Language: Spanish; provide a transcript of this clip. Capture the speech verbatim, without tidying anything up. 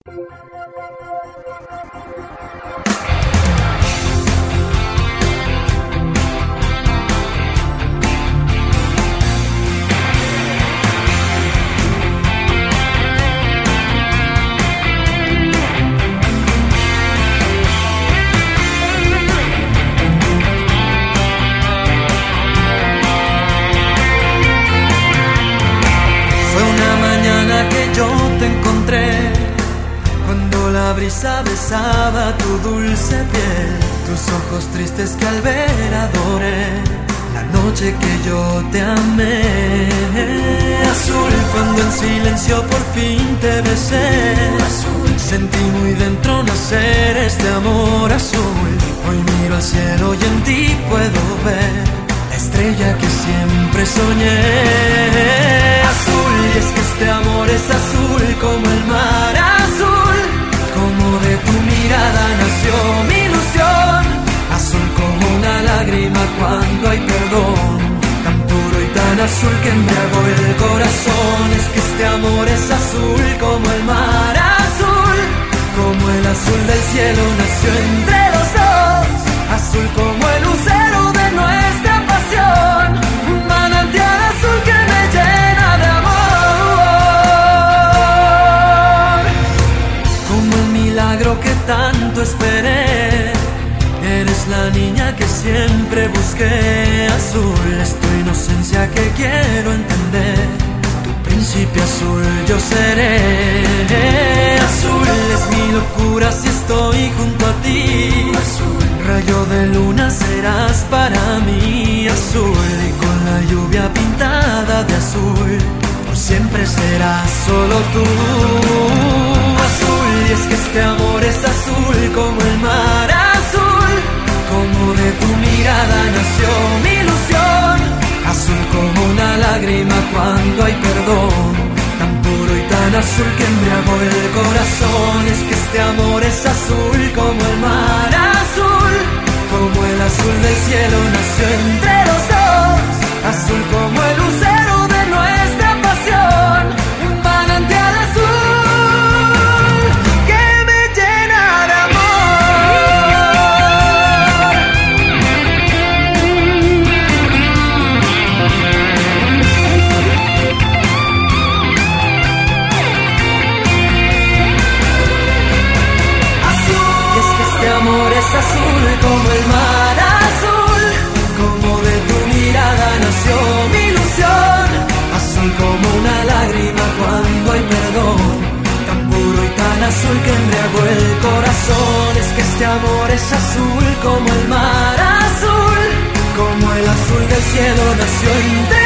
La brisa besaba tu dulce piel, tus ojos tristes que al ver adoré, la noche que yo te amé. Azul, cuando en silencio por fin te besé, azul, sentí muy dentro nacer este amor azul. Hoy miro al cielo y en ti puedo ver la estrella que siempre soñé. Azul, y es que este amor es azul como el mar azul, como de tu mirada nació mi ilusión, azul como una lágrima cuando hay perdón, tan puro y tan azul que embriagó el corazón. Es que este amor es azul como el mar azul, como el azul del cielo nació entre los dos, azul como el lucero de nuestra pasión, un manantial azul que me llena de amor. Milagro que tanto esperé, eres la niña que siempre busqué. Azul es tu inocencia que quiero entender, tu príncipe azul yo seré. Azul es mi locura si estoy junto a ti, azul, rayo de luna serás para mí. Azul, y con la lluvia pintada de azul, por siempre serás solo tú. Azul, y es que este amor es azul como el mar azul, como de tu mirada nació mi ilusión, azul como una lágrima cuando hay perdón, tan puro y tan azul que embriagó el corazón. Es que este amor es azul como el mar azul, como el azul del cielo nació entre los dos, azul como el lucero de nuestra pasión, un manantial azul. Azul como el mar azul, como de tu mirada nació mi ilusión, azul como una lágrima cuando hay perdón, tan puro y tan azul que embriagó el corazón. Es que este amor es azul como el mar azul, como el azul del cielo nació entre